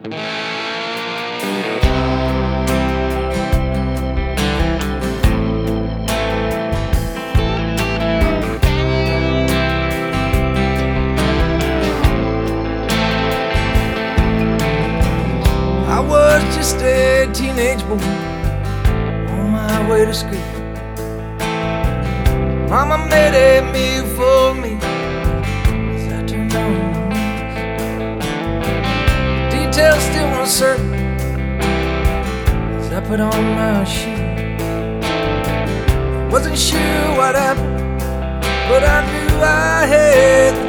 I was just a teenage boy on my way to school. Mama made a meal for me as I turned on the news. Details still weren't certain as I put on my shoe. Wasn't sure what happened, but I knew I had the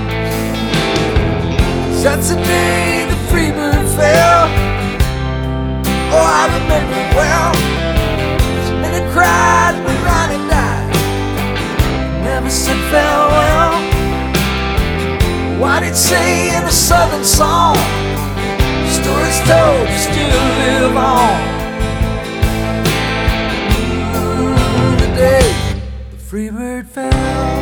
blues. That's the day the Freebird fell. Oh, I remember it well. So many cried when Ronnie died, never said farewell. Why did say in a southern song, stories told still live on. The day the Freebird fell.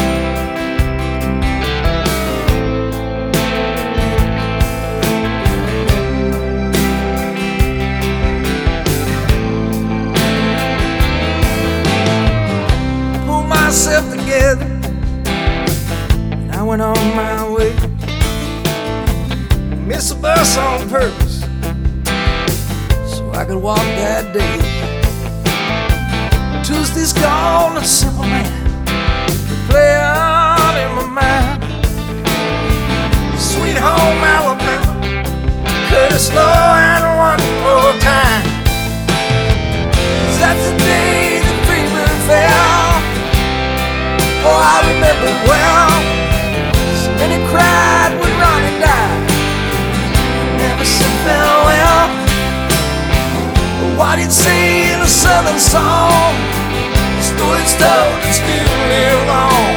Myself together, and I went on my way. Missed the bus on purpose so I could walk that day. Tuesday's gone, a simple man play on in my mind. Sweet home Alabama, Curtis Lowe and one more time. 'Cause that's the day the Freebird fell. Oh, I remember it well. So many cried when Ronnie died, never said farewell. But what he'd say in a southern song, the stories told and still live on.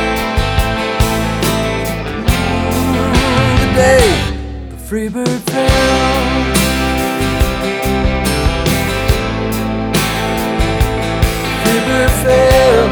The day the Freebird fell. Freebird fell.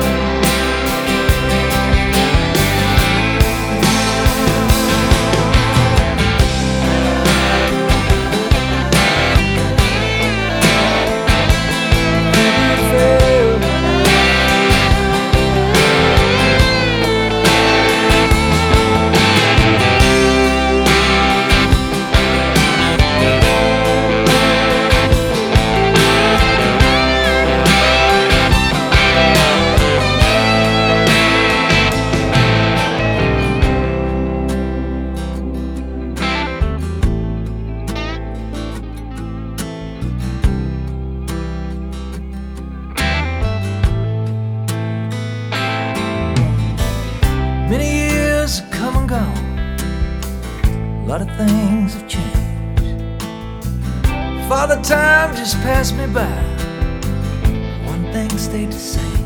Many years have come and gone, a lot of things have changed. Father time just passed me by, one thing stayed the same.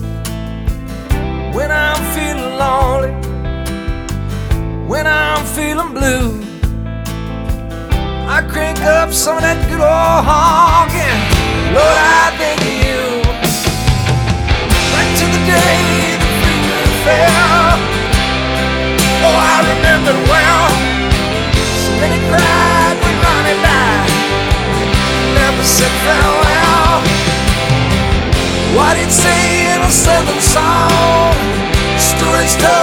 When I'm feeling lonely, when I'm feeling blue, I crank up some of that good old honk and Lord, I think of you. Back to the day the Freebird fell. Oh, I remember it well. So many cried when Ronnie died, never said farewell. What he'd say in a southern song, stories told